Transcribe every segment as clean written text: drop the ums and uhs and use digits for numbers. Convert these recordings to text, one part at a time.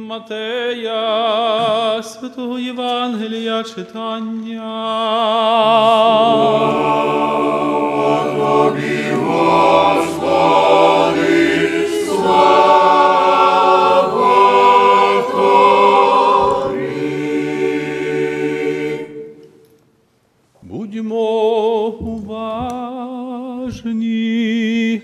Матея, Святого Євангелія читання. Слава Тобі, Господи, слава Тобі. Будьмо уважні.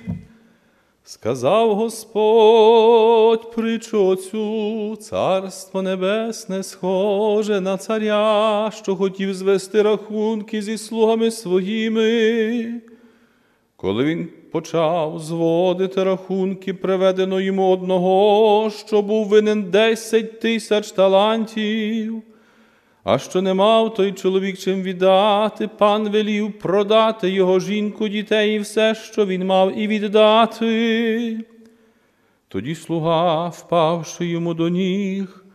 Сказав Господь притчу цю: Царство Небесне схоже на царя, що хотів звести рахунки зі слугами своїми. Коли він почав зводити рахунки, приведено йому одного, що був винен 10 тисяч талантів. А що не мав той чоловік чим віддати, пан велів продати його жінку, дітей і все, що він мав, і віддати. Тоді слуга, впавши йому до ніг,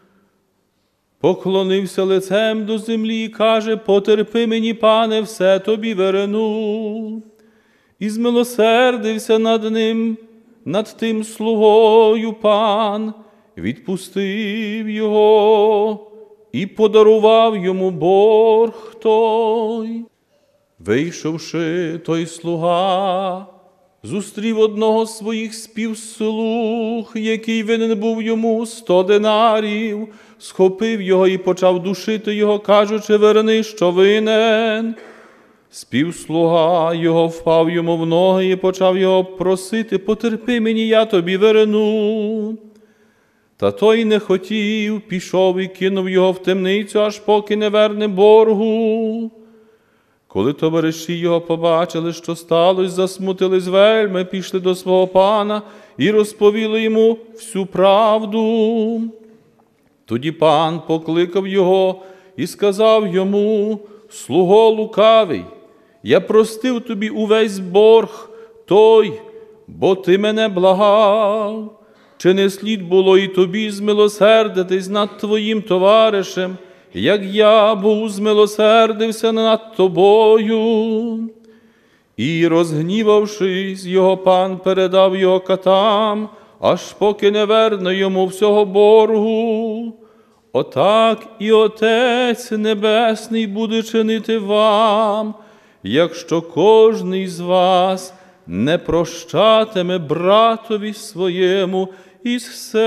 поклонився лицем до землі і каже: «Потерпи мені, пане, все тобі верну». І змилосердився над ним, над тим слугою пан, відпустив його і подарував йому борг той. Вийшовши, той слуга зустрів одного з своїх співслуг, який винен був йому 100 динарів, схопив його і почав душити його, кажучи: «Верни, що винен». Співслуга його впав йому в ноги і почав його просити: «Потерпи мені, я тобі верну». Та той не хотів, пішов і кинув його в темницю, аж поки не верне боргу. Коли товариші його побачили, що сталося, засмутились вельми, пішли до свого пана і розповіли йому всю правду. Тоді пан покликав його і сказав йому: «Слуго лукавий, я простив тобі увесь борг той, бо ти мене благав. Чи не слід було і тобі змилосердитись над твоїм товаришем, як я був змилосердився над тобою?» І, розгнівавшись, його пан передав його катам, аж поки не верне йому всього боргу. Отак і Отець Небесний буде чинити вам, якщо кожний з вас не прощатиме братові своєму із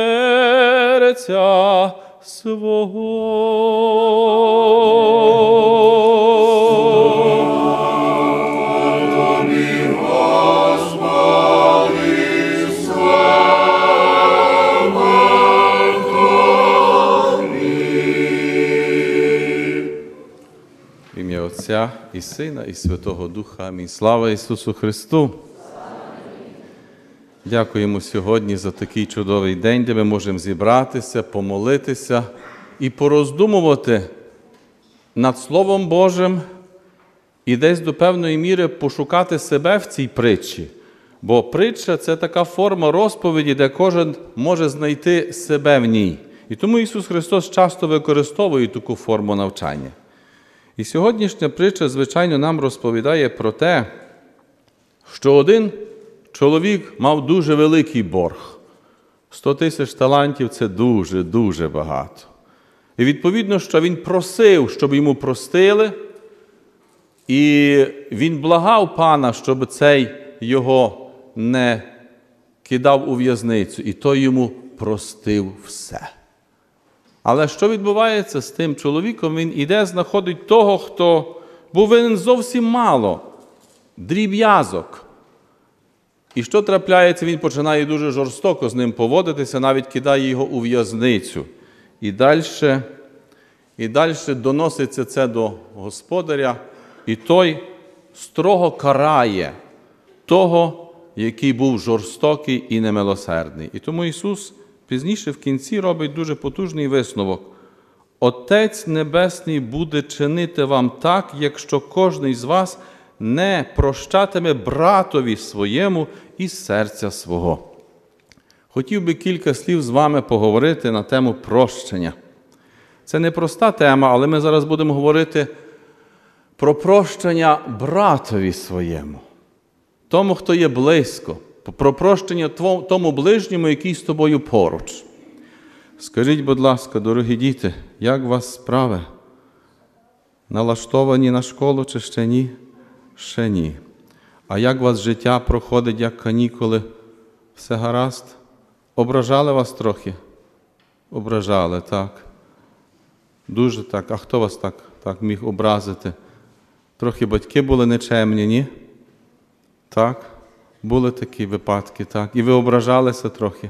серця свого. Слава Тобі, Господи, слава Тобі. В ім'я Отця і Сина, і Святого Духа. Амінь. Слава Ісусу Христу! Дякуємо сьогодні за такий чудовий день, де ми можемо зібратися, помолитися і пороздумувати над Словом Божим і десь до певної міри пошукати себе в цій притчі. Бо притча – це така форма розповіді, де кожен може знайти себе в ній. І тому Ісус Христос часто використовує таку форму навчання. І сьогоднішня притча, звичайно, нам розповідає про те, що один чоловік мав дуже великий борг. 100 тисяч талантів – це дуже багато. І відповідно, що він просив, щоб йому простили, і він благав пана, щоб цей його не кидав у в'язницю, і той йому простив все. Але що відбувається з тим чоловіком? Він іде, знаходить того, хто був винен зовсім мало, дріб'язок. І що трапляється? Він починає дуже жорстоко з ним поводитися, навіть кидає його у в'язницю. І далі доноситься це до господаря, і той строго карає того, який був жорстокий і немилосердний. І тому Ісус пізніше в кінці робить дуже потужний висновок. Отець Небесний буде чинити вам так, якщо кожний з вас не прощатиме братові своєму із серця свого. Хотів би кілька слів з вами поговорити на тему прощення. Це не проста тема, але ми зараз будемо говорити про прощення братові своєму, тому, хто є близько, про прощення тому ближньому, який з тобою поруч. Скажіть, будь ласка, дорогі діти, як у вас справи? Налаштовані на школу чи ще ні? Ще ні. А як у вас життя проходить, як канікули? Все гаразд? Ображали вас трохи? Ображали, так. Дуже так. А хто вас так міг образити? Трохи батьки були нечемні, ні? Так. Були такі випадки, так. І ви ображалися трохи?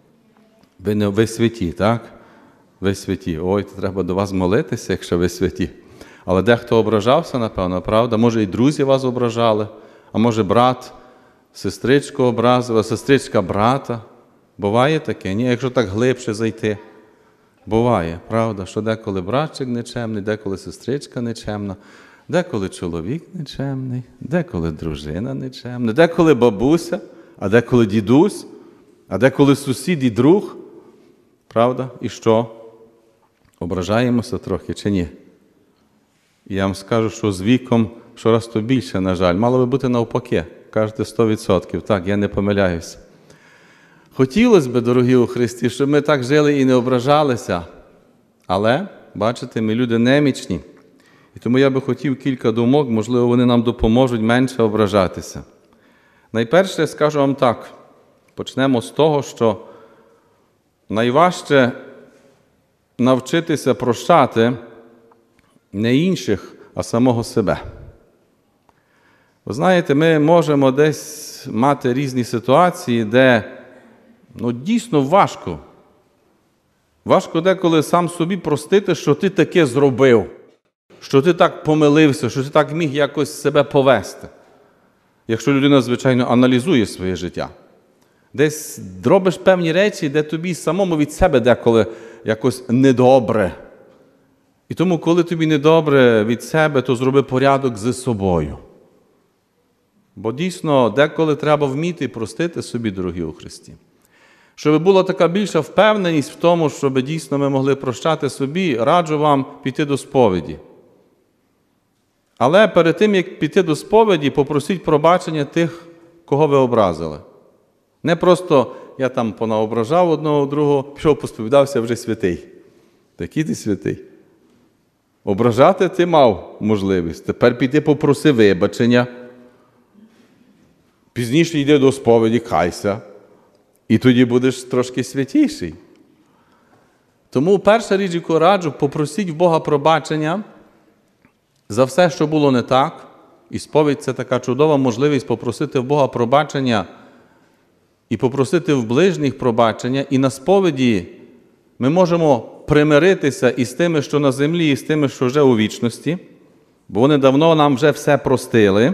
Ви святі, так? Ви святі. Ой, то треба до вас молитися, якщо ви святі. Але дехто ображався, напевно, правда? Може, і друзі вас ображали, а може, брат сестричку образила, сестричка брата. Буває таке? Ні, якщо так глибше зайти. Буває, правда, що деколи братчик нечемний, деколи сестричка нечемна, деколи чоловік нечемний, деколи дружина нечемна, деколи бабуся, а деколи дідусь, а деколи сусід і друг. Правда? І що? Ображаємося трохи чи ні? І я вам скажу, що з віком щораз то більше, на жаль. Мало би бути навпаки. Кажете 100%. Так, я не помиляюся. Хотілося б, дорогі у Христі, щоб ми так жили і не ображалися. Але, бачите, ми люди немічні. І тому я би хотів кілька думок, можливо, вони нам допоможуть менше ображатися. Найперше, скажу вам так. Почнемо з того, що найважче навчитися прощати не інших, а самого себе. Ви знаєте, ми можемо десь мати різні ситуації, де дійсно важко. Важко деколи сам собі простити, що ти таке зробив, що ти так помилився, що ти так міг якось себе повести. Якщо людина, звичайно, аналізує своє життя. Десь робиш певні речі, де тобі самому від себе деколи якось недобре. І тому, коли тобі недобре від себе, то зроби порядок зі собою. Бо дійсно, деколи треба вміти простити собі, дорогі у Христі. Щоб була така більша впевненість в тому, щоб дійсно ми могли прощати собі, раджу вам піти до сповіді. Але перед тим, як піти до сповіді, попросіть пробачення тих, кого ви образили. Не просто я там понаображав одного другого, пішов посповідався, вже святий. Такий ти святий. Ображати ти мав можливість. Тепер піди попроси вибачення. Пізніше йди до сповіді, кайся. І тоді будеш трошки святіший. Тому перша річ, яку раджу, попросіть в Бога пробачення за все, що було не так. І сповідь – це така чудова можливість попросити в Бога пробачення і попросити в ближніх пробачення. І на сповіді ми можемо примиритися і з тими, що на землі, і з тими, що вже у вічності, бо вони давно нам вже все простили.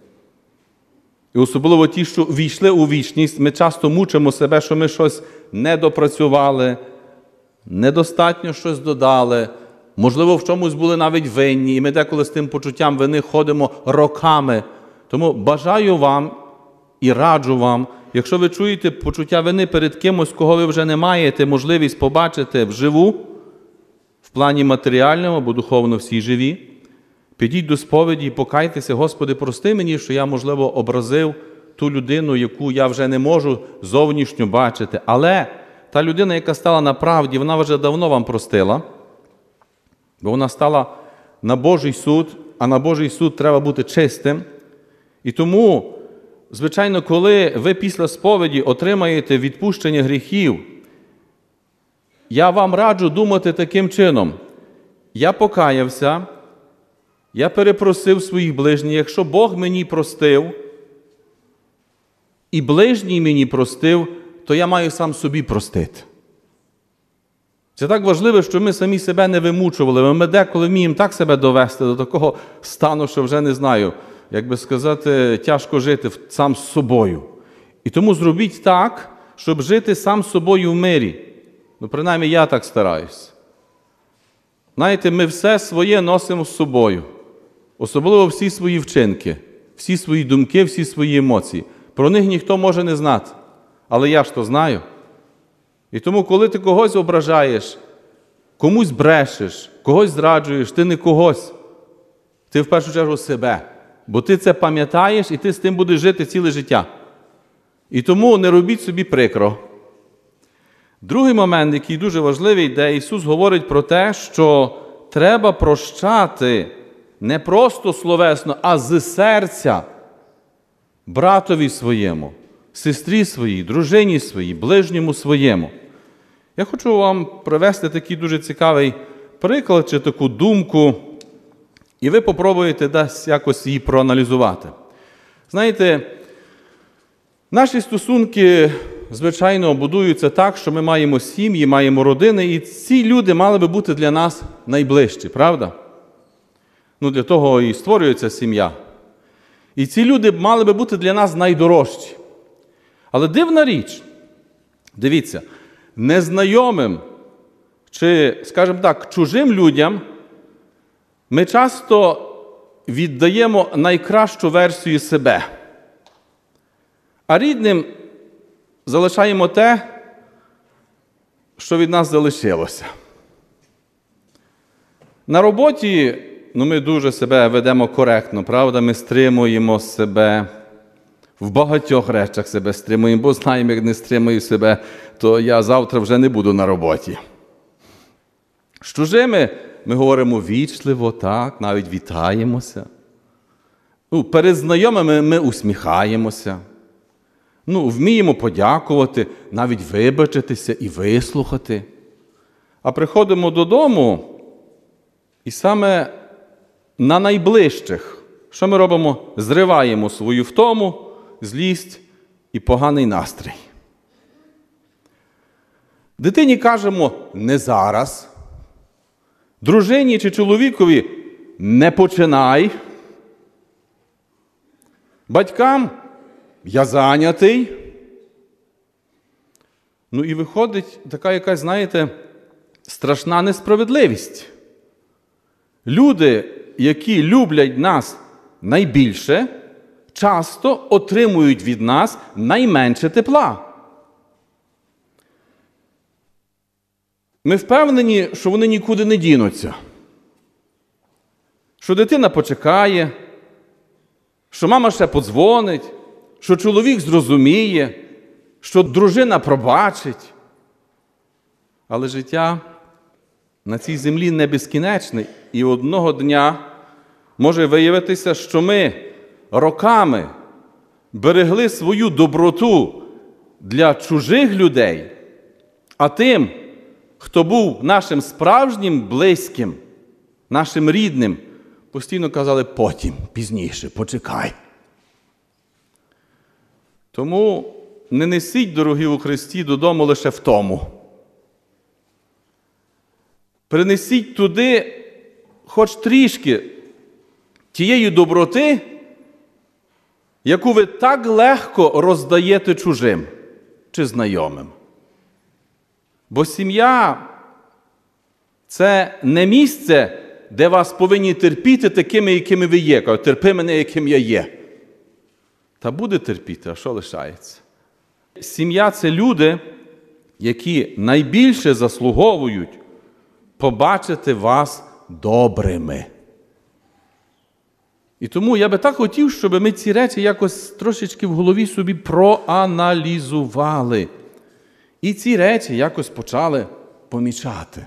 І особливо ті, що війшли у вічність, ми часто мучимо себе, що ми щось не допрацювали, недостатньо щось додали, можливо, в чомусь були навіть винні, і ми деколи з тим почуттям вини ходимо роками. Тому бажаю вам і раджу вам, якщо ви чуєте почуття вини перед кимось, кого ви вже не маєте можливість побачити вживу, в плані матеріальному або духовно всі живі, підіть до сповіді і покайтеся: Господи, прости мені, що я, можливо, образив ту людину, яку я вже не можу зовнішньо бачити. Але та людина, яка стала на правді, вона вже давно вам простила, бо вона стала на Божий суд, а на Божий суд треба бути чистим. І тому, звичайно, коли ви після сповіді отримаєте відпущення гріхів, я вам раджу думати таким чином: я покаявся, я перепросив своїх ближніх, якщо Бог мені простив, і ближній мені простив, то я маю сам собі простити. Це так важливо, що ми самі себе не вимучували. Ми деколи вміємо так себе довести до такого стану, що вже не знаю, як би сказати, тяжко жити сам з собою. І тому зробіть так, щоб жити сам з собою в мирі. Принаймні, я так стараюсь. Знаєте, ми все своє носимо з собою. Особливо всі свої вчинки, всі свої думки, всі свої емоції. Про них ніхто може не знати. Але я ж то знаю. І тому, коли ти когось ображаєш, комусь брешеш, когось зраджуєш, ти не когось. Ти в першу чергу себе. Бо ти це пам'ятаєш і ти з тим будеш жити ціле життя. І тому не робіть собі прикро. Другий момент, який дуже важливий, де Ісус говорить про те, що треба прощати не просто словесно, а з серця братові своєму, сестрі своїй, дружині своїй, ближньому своєму. Я хочу вам привести такий дуже цікавий приклад чи таку думку, і ви попробуєте десь якось її проаналізувати. Знаєте, наші стосунки, звичайно, будуються так, що ми маємо сім'ї, маємо родини, і ці люди мали би бути для нас найближчі, правда? Для того і створюється сім'я. І ці люди мали би бути для нас найдорожчі. Але дивна річ, дивіться, незнайомим чи, скажімо так, чужим людям ми часто віддаємо найкращу версію себе. А рідним залишаємо те, що від нас залишилося. На роботі ми дуже себе ведемо коректно, правда? Ми стримуємо себе. В багатьох речах себе стримуємо, бо знаємо, як не стримую себе, то я завтра вже не буду на роботі. З чужими ми говоримо вічливо, так, навіть вітаємося. Перед знайомими ми усміхаємося. Вміємо подякувати, навіть вибачитися і вислухати. А приходимо додому, і саме на найближчих, що ми робимо? Зриваємо свою втому, злість і поганий настрій. Дитині кажемо «не зараз», дружині чи чоловікові «не починай», батькам «я зайнятий». І виходить така якась, знаєте, страшна несправедливість. Люди, які люблять нас найбільше, часто отримують від нас найменше тепла. Ми впевнені, що вони нікуди не дінуться. Що дитина почекає, що мама ще подзвонить, що чоловік зрозуміє, що дружина пробачить. Але життя на цій землі не безкінечне, і одного дня може виявитися, що ми роками берегли свою доброту для чужих людей, а тим, хто був нашим справжнім близьким, нашим рідним, постійно казали потім, пізніше, почекай. Тому не несіть, дорогі у Христі, додому лише втому. Принесіть туди хоч трішки тієї доброти, яку ви так легко роздаєте чужим чи знайомим. Бо сім'я – це не місце, де вас повинні терпіти такими, якими ви є. Кажуть, терпи мене, яким я є. Та буде терпіти, а що лишається? Сім'я – це люди, які найбільше заслуговують побачити вас добрими. І тому я би так хотів, щоб ми ці речі якось трошечки в голові собі проаналізували. І ці речі якось почали помічати.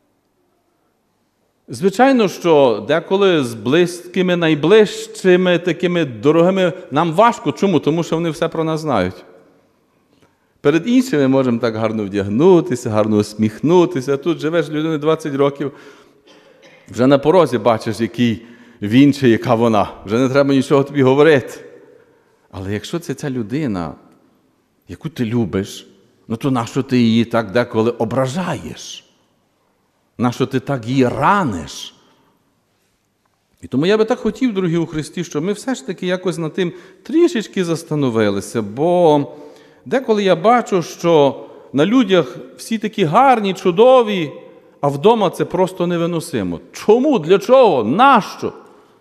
Звичайно, що деколи з близькими, найближчими, такими дорогими нам важко. Чому? Тому що вони все про нас знають. Перед іншими можемо так гарно вдягнутися, гарно усміхнутися. Тут живеш з людиною 20 років, вже на порозі бачиш, який він чи яка вона. Вже не треба нічого тобі говорити. Але якщо це ця людина, яку ти любиш, то нащо ти її так деколи ображаєш? Нащо ти так її раниш? І тому я би так хотів, дорогі у Христі, щоб ми все ж таки якось над тим трішечки застановилися, бо деколи я бачу, що на людях всі такі гарні, чудові, а вдома це просто невиносимо. Чому? Для чого? Нащо?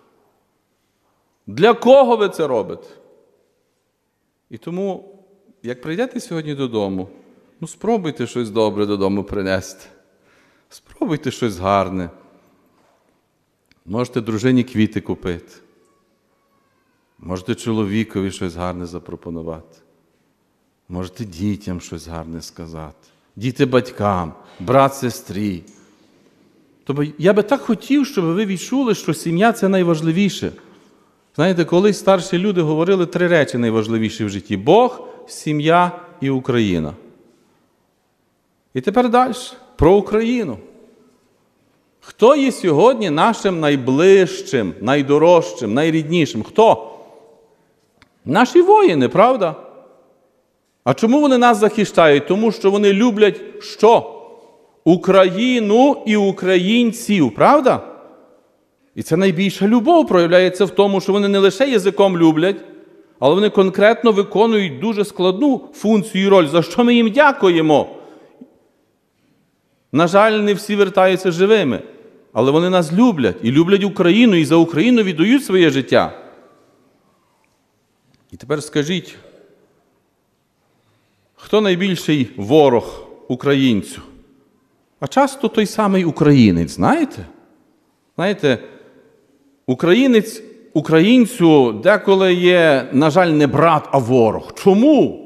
Для кого ви це робите? І тому, як прийдете сьогодні додому, спробуйте щось добре додому принести. Спробуйте щось гарне. Можете дружині квіти купити. Можете чоловікові щось гарне запропонувати. Можете дітям щось гарне сказати. діти батькам, брат сестрі. Тобто я би так хотів, щоб ви відчули, що сім'я – це найважливіше. Знаєте, колись старші люди говорили 3 речі найважливіші в житті. Бог, сім'я і Україна. І тепер далі. Про Україну. Хто є сьогодні нашим найближчим, найдорожчим, найріднішим? Хто? Наші воїни, правда? А чому вони нас захищають? Тому що вони люблять що? Україну і українців, правда? І це найбільша любов проявляється в тому, що вони не лише язиком люблять, але вони конкретно виконують дуже складну функцію і роль, за що ми їм дякуємо. На жаль, не всі вертаються живими, але вони нас люблять і люблять Україну, і за Україну віддають своє життя. І тепер скажіть, хто найбільший ворог українцю? А часто той самий українець, знаєте? Знаєте, українець українцю деколи є, на жаль, не брат, а ворог. Чому?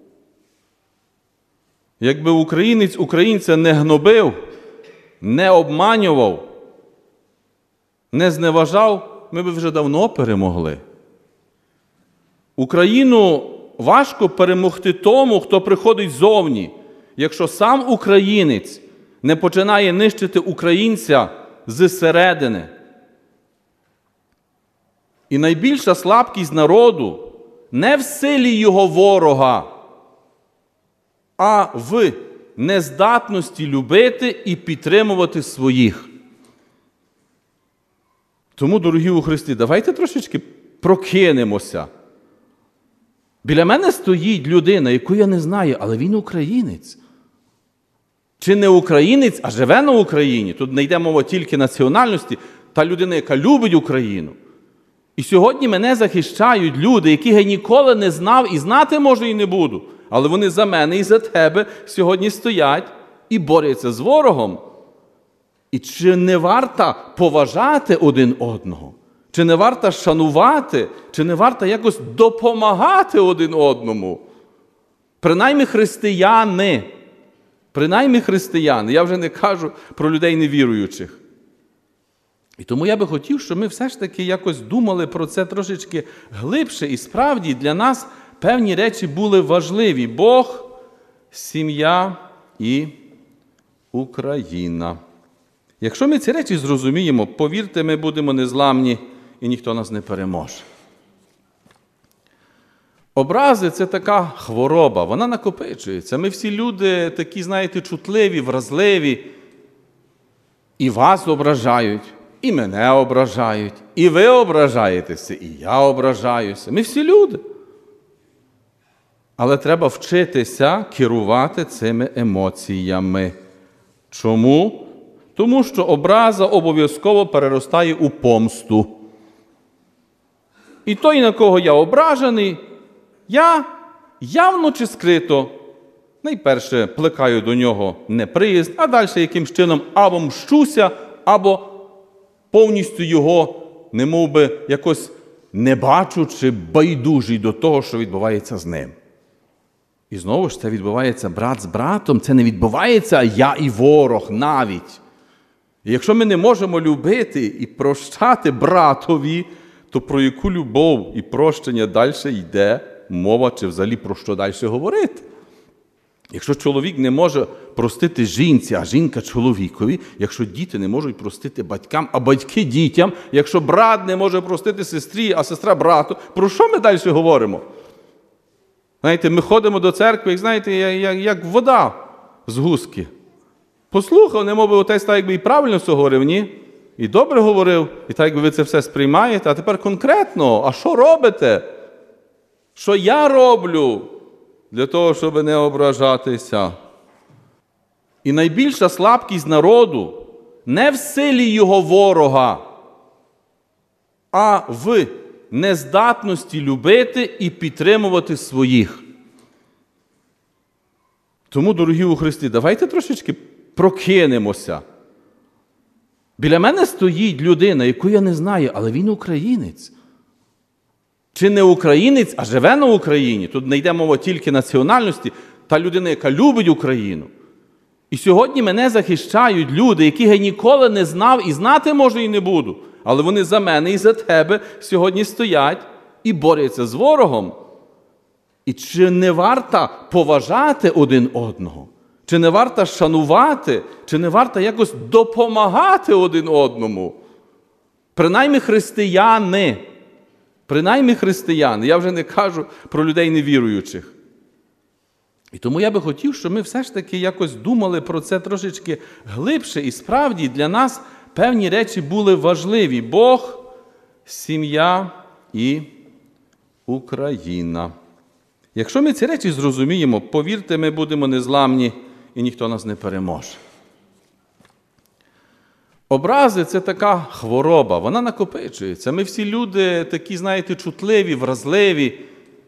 Якби українець українця не гнобив, не обманював, не зневажав, ми б вже давно перемогли. Україну важко перемогти тому, хто приходить ззовні, якщо сам українець не починає нищити українця зсередини. І найбільша слабкість народу не в силі його ворога, а в нездатності любити і підтримувати своїх. Тому, дорогі у Христі, давайте трошечки прокинемося. Біля мене стоїть людина, яку я не знаю, але він українець. Чи не українець, а живе на Україні. Тут не йде мова тільки національності. Та людина, яка любить Україну. І сьогодні мене захищають люди, яких я ніколи не знав і знати, може, і не буду. Але вони за мене і за тебе сьогодні стоять і борються з ворогом. І чи не варто поважати один одного? Чи не варто шанувати? Чи не варто якось допомагати один одному? Принаймні християни. Принаймні християни. Я вже не кажу про людей невіруючих. І тому я би хотів, щоб ми все ж таки якось думали про це трошечки глибше. І справді для нас певні речі були важливі. Бог, сім'я і Україна. Якщо ми ці речі зрозуміємо, повірте, ми будемо незламні і ніхто нас не переможе. Образи – це така хвороба, вона накопичується. Ми всі люди такі, знаєте, чутливі, вразливі. І вас ображають, і мене ображають, і ви ображаєтеся, і я ображаюся. Ми всі люди. Але треба вчитися керувати цими емоціями. Чому? Тому що образа обов'язково переростає у помсту. І той, на кого я ображений, я явно чи скрито, найперше плекаю до нього неприязнь, а далі якимсь чином або мщуся, або повністю його, немов би, якось не бачу чи байдужий до того, що відбувається з ним. І знову ж це відбувається брат з братом, це не відбувається я і ворог навіть. І якщо ми не можемо любити і прощати братові, то про яку любов і прощення далі йде мова, чи взагалі про що далі говорити? Якщо чоловік не може простити жінці, а жінка чоловікові, якщо діти не можуть простити батькам, а батьки дітям, якщо брат не може простити сестрі, а сестра брату, про що ми далі говоримо? Знаєте, ми ходимо до церкви, як, знаєте, як вода з гуски. Послухав, немов би отець так якби і правильно все говорив, ні? І добре говорив, і так якби ви це все сприймаєте, а тепер конкретно, а що робите? Що я роблю для того, щоб не ображатися? І найбільша слабкість народу не в силі його ворога, а в нездатності любити і підтримувати своїх. Тому, дорогі у Христі, давайте трошечки прокинемося. Біля мене стоїть людина, яку я не знаю, але він українець. Чи не українець, а живе на Україні. Тут не йде мова тільки національності. Та людина, яка любить Україну. І сьогодні мене захищають люди, яких я ніколи не знав і знати, може, і не буду. Але вони за мене і за тебе сьогодні стоять і борються з ворогом. І чи не варто поважати один одного? Чи не варто шанувати? Чи не варто якось допомагати один одному? Принаймні християни. Я вже не кажу про людей невіруючих. І тому я би хотів, щоб ми все ж таки якось думали про це трошечки глибше. І справді для нас певні речі були важливі. Бог, сім'я і Україна. Якщо ми ці речі зрозуміємо, повірте, ми будемо незламні і ніхто нас не переможе. Образи – це така хвороба, вона накопичується. Ми всі люди такі, знаєте, чутливі, вразливі.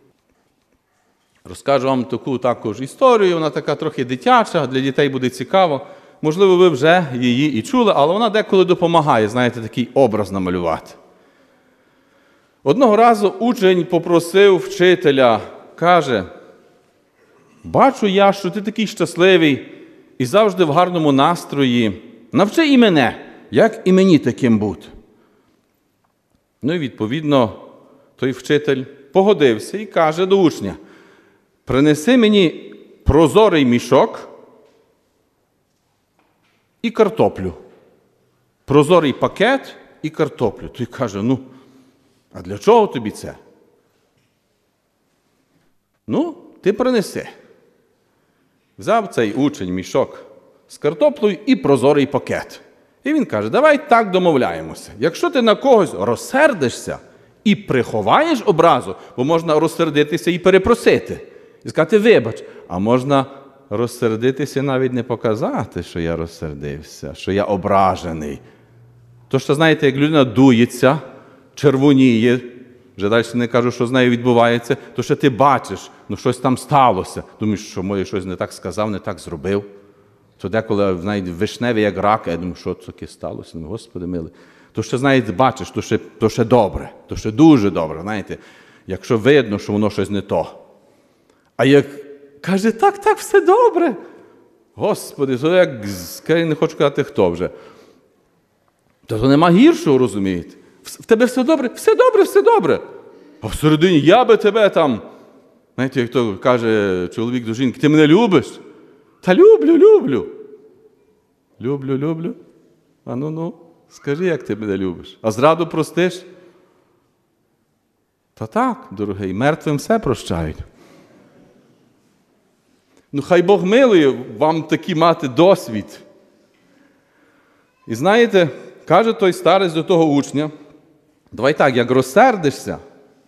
Розкажу вам таку також історію, вона така трохи дитяча, для дітей буде цікаво. Можливо, ви вже її і чули, але вона деколи допомагає, знаєте, такий образ намалювати. Одного разу учень попросив вчителя, каже: «Бачу я, що ти такий щасливий і завжди в гарному настрої. Навчи і мене, як і мені таким бути». Ну і відповідно той вчитель погодився і каже до учня: «Принеси мені прозорий мішок і картоплю». Прозорий пакет і картоплю. Той каже: «Ну, а для чого тобі це?» «Ну, ти принеси». Взяв цей учень мішок з картоплею і прозорий пакет. І він каже: «Давай так домовляємося. Якщо ти на когось розсердишся і приховаєш образу, бо можна розсердитися і перепросити, і сказати: вибач, а можна розсердитися, навіть не показати, що я розсердився, що я ображений. То що, знаєте, як людина дується, червоніє, вже далі не кажу, що з нею відбувається, то що ти бачиш, ну щось там сталося. Думаєш, що може щось не так сказав, не так зробив. То деколи, знаєте, вишневий як рак, я думаю, що таке сталося? Ну, Господи милий. То що, знаєте, бачиш, то ще добре, то ще дуже добре, знаєте, якщо видно, що воно щось не то. А як каже: так, все добре. Господи, то як, я не хочу казати, хто вже. То нема гіршого, розумієте? В тебе все добре? Все добре. А всередині: я би тебе там, знаєте, як то каже чоловік до жінки: ти мене любиш? Та люблю. Люблю. А ну, скажи, як ти мене любиш. А зраду простиш? Та так, дорогий, мертвим все прощають. Ну, хай Бог милує вам такі мати досвід. І знаєте, каже той старець до того учня: давай так, як розсердишся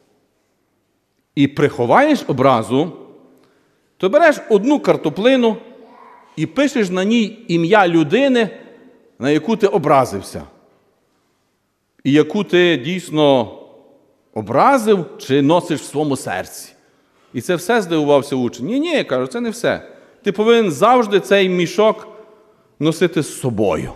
і приховаєш образу, то береш одну картоплину і пишеш на ній ім'я людини, на яку ти образився. І яку ти дійсно образив чи носиш в своєму серці. І це все, здивувався учень. Ні, кажу, це не все. Ти повинен завжди цей мішок носити з собою.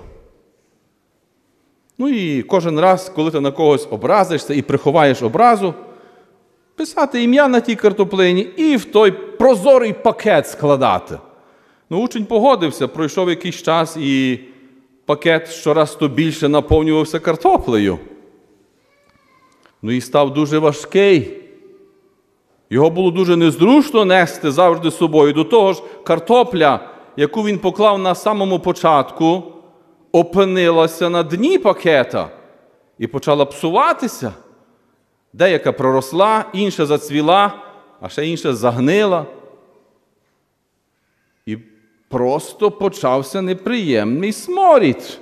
Ну і кожен раз, коли ти на когось образишся і приховаєш образу, писати ім'я на тій картоплині і в той прозорий пакет складати. Ну, учень погодився, пройшов якийсь час, і пакет щораз то більше наповнювався картоплею. Ну і став дуже важкий. Його було дуже незручно нести завжди з собою. До того ж, картопля, яку він поклав на самому початку, опинилася на дні пакета і почала псуватися. Деяка проросла, інша зацвіла, а ще інша загнила. І просто почався неприємний сморід.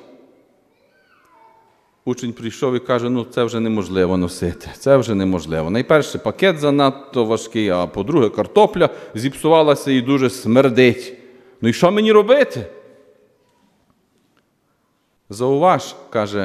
Учень прийшов і каже: ну це вже неможливо носити, це вже неможливо. Найперше, пакет занадто важкий, а по-друге, картопля зіпсувалася і дуже смердить. Ну і що мені робити? Зауваж, каже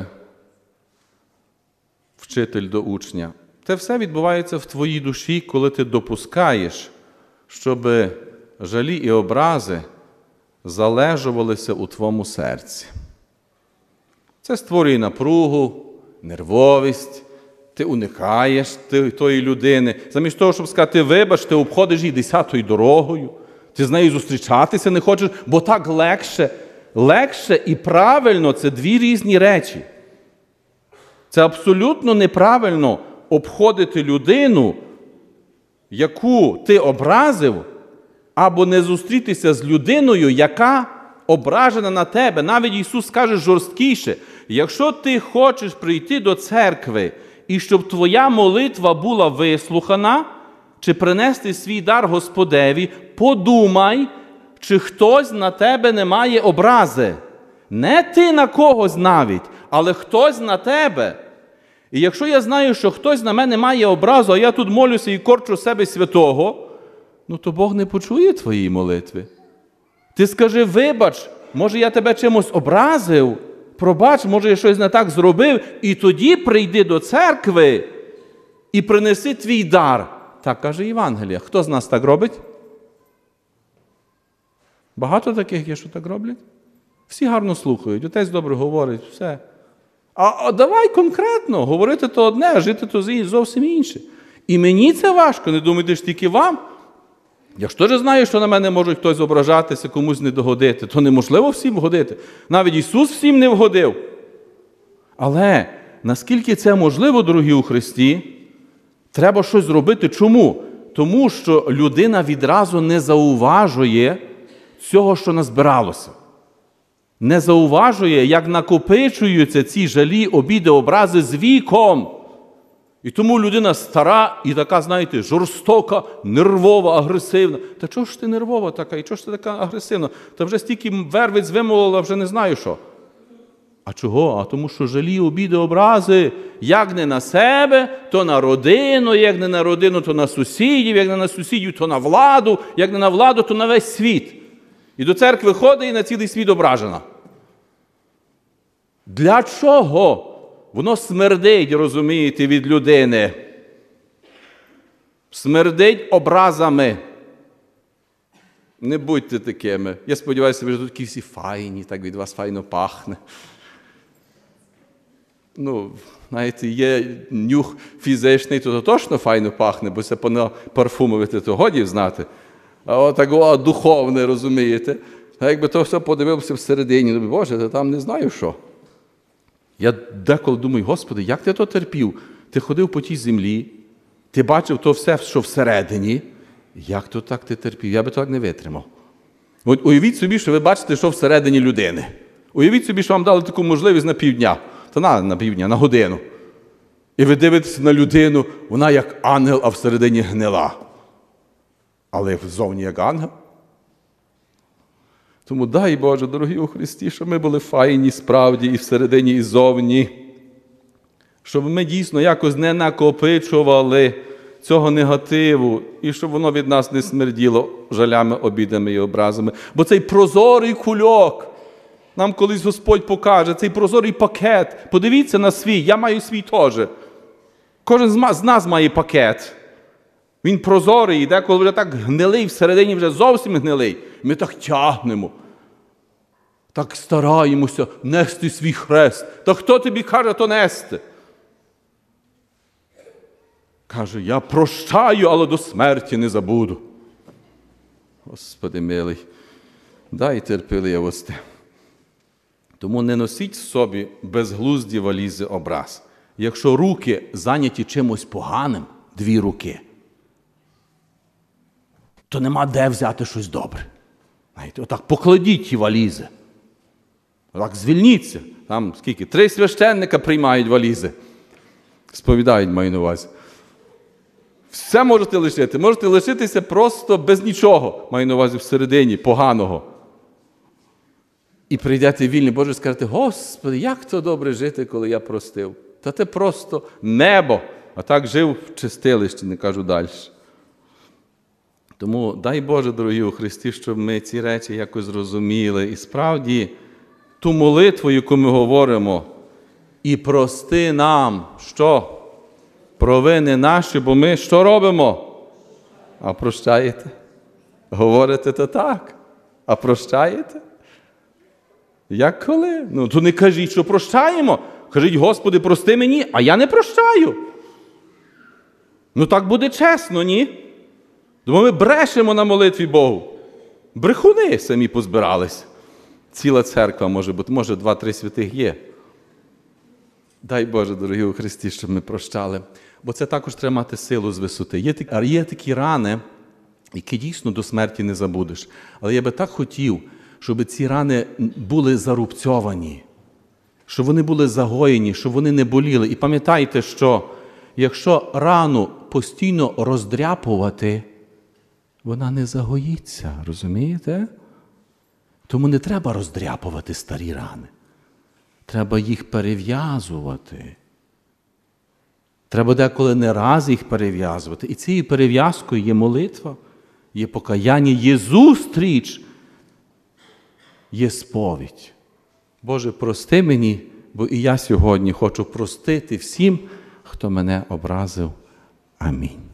вчитель до учня, це все відбувається в твоїй душі, коли ти допускаєш, щоб жалі і образи залежувалися у твоєму серці. Це створює напругу, нервовість, ти уникаєш тої людини. Замість того, щоб сказати вибач, ти обходиш її 10-ю дорогою, Ти з нею зустрічатися не хочеш, бо так легше. Легше і правильно – це дві різні речі. Це абсолютно неправильно обходити людину, яку ти образив, або не зустрітися з людиною, яка ображена на тебе. Навіть Ісус каже жорсткіше: якщо ти хочеш прийти до церкви, і щоб твоя молитва була вислухана, чи принести свій дар Господеві, подумай, чи хтось на тебе не має образи. Не ти на когось навіть, але хтось на тебе. І якщо я знаю, що хтось на мене має образу, а я тут молюся і корчу себе святого, то Бог не почує твоєї молитви. Ти скажи: вибач, може я тебе чимось образив, пробач, може я щось не так зробив, і тоді прийди до церкви і принеси твій дар. Так каже Євангелія. Хто з нас так робить? Багато таких є, що так роблять? Всі гарно слухають, отець добре говорить, все. А давай конкретно, говорити то одне, а жити то зовсім інше. І мені це важко, не думайте ж тільки вам. Я ж теж знаю, що на мене може хтось ображатися, комусь не догодити, то неможливо всім вгодити. Навіть Ісус всім не вгодив. Але наскільки це можливо, дорогі у Христі, треба щось зробити. Чому? Тому що людина відразу не зауважує цього, що назбиралося. Не зауважує, як накопичуються ці жалі, обіди, образи з віком. І тому людина стара і така, знаєте, жорстока, нервова, агресивна. Та чого ж ти нервова така? І чого ж ти така агресивна? Та вже стільки вервиць вимолола, вже не знаю що. А чого? А тому що жалі, обіди, образи, як не на себе, то на родину, як не на родину, то на сусідів, як не на сусідів, то на владу, як не на владу, то на весь світ. І до церкви ходить і на цілий світ ображена. Для чого? Воно смердить, розумієте, від людини. Смердить образами. Не будьте такими. Я сподіваюся, ви ж тут такі всі файні, так від вас файно пахне. Знаєте, є нюх фізичний, то точно файно пахне, бо це парфумовити, то годі знати. А отак духовне, розумієте. А якби то все подивився всередині, Боже, то там не знаю що. Я деколи думаю: Господи, як ти то терпів? Ти ходив по тій землі, ти бачив то все, що всередині. Як то так ти терпів? Я би так не витримав. От уявіть собі, що ви бачите, що всередині людини. Уявіть собі, що вам дали таку можливість на півдня. Та на півдня, на годину. І ви дивитеся на людину, вона як ангел, а всередині гнила. Але ззовні як ангел. Тому дай, Боже, дорогі у Христі, щоб ми були файні справді і всередині, і ззовні. Щоб ми дійсно якось не накопичували цього негативу, і щоб воно від нас не смерділо жалями, обідами і образами. Бо цей прозорий кульок, нам колись Господь покаже, цей прозорий пакет. Подивіться на свій, я маю свій теж. Кожен з нас має пакет. Він прозорий, і деколи вже так гнилий, всередині вже зовсім гнилий. Ми так тягнемо. Так стараємося нести свій хрест. Та хто тобі каже то нести? Каже: я прощаю, але до смерті не забуду. Господи милий, дай терпеливості. Тому не носіть в собі безглузді валізи образ. Якщо руки зайняті чимось поганим, дві руки, то нема де взяти щось добре. Знаєте, отак покладіть ті валізи. Отак звільніться. Там скільки? 3 священника приймають валізи. Сповідають, маю на увазі. Все можете лишити. Можете лишитися просто без нічого, маю на увазі всередині, поганого. І прийдете вільні, Боже, скажете: Господи, як то добре жити, коли я простив. Та це просто небо. А так жив в чистилищі, не кажу далі. Тому дай Боже, дорогі у Христі, щоб ми ці речі якось зрозуміли. І справді, ту молитву, яку ми говоримо: і прости нам, що? Провини наші, бо ми що робимо? А прощаєте? Говорите то так. А прощаєте? Як коли? То не кажіть, що прощаємо. Кажіть: Господи, прости мені, а я не прощаю. Так буде чесно, ні? Тому ми брешемо на молитві Богу. Брехуни самі позбирались. Ціла церква може бути, може 2-3 святих є. Дай Боже, дорогі у Христі, щоб ми прощали. Бо це також треба мати силу з висоти. Є такі рани, які дійсно до смерті не забудеш. Але я би так хотів, щоб ці рани були зарубцьовані, щоб вони були загоєні, щоб вони не боліли. І пам'ятайте, що якщо рану постійно роздряпувати, вона не загоїться, розумієте? Тому не треба роздряпувати старі рани. Треба їх перев'язувати. Треба деколи не раз їх перев'язувати. І цією перев'язкою є молитва, є покаяння, є зустріч, є сповідь. Боже, прости мені, бо і я сьогодні хочу простити всім, хто мене образив. Амінь.